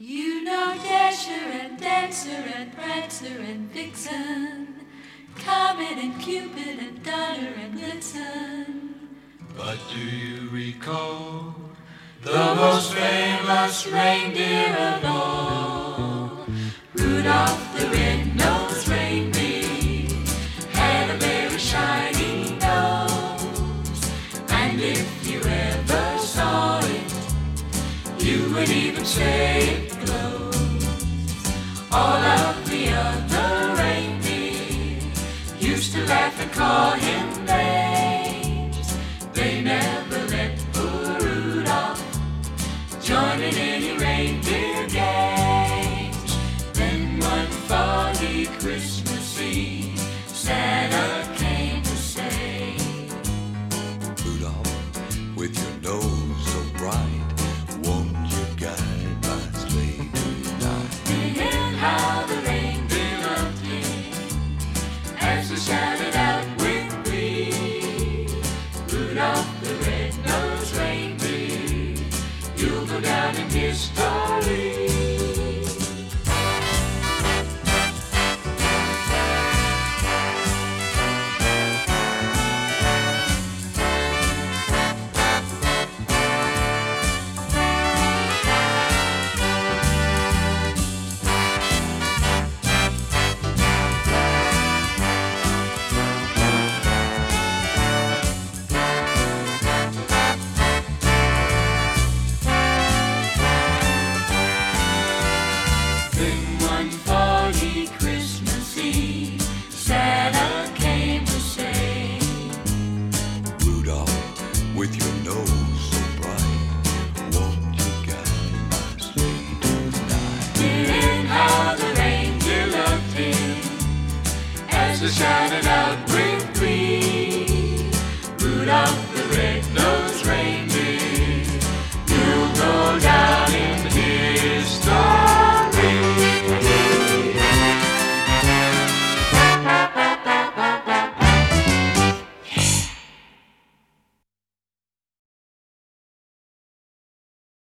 You know Dasher and Dancer and Prancer and Vixen, Comet and Cupid and Donner and Blitzen. But do you recall the most famous reindeer of all? Rudolph the red-nosed reindeer had a very shiny nose, and if you ever saw it, you would even say it glows. All of the other reindeer used to laugh and call him names. They never let poor Rudolph join in any reindeer games. Then one foggy Christmas Eve, Santa came to say, Rudolph, with your nose so bright, won't you guide my sleigh tonight? and how the reindeer loved him as he shouted out with glee, Rudolph the red-nosed reindeer, you'll go down in history.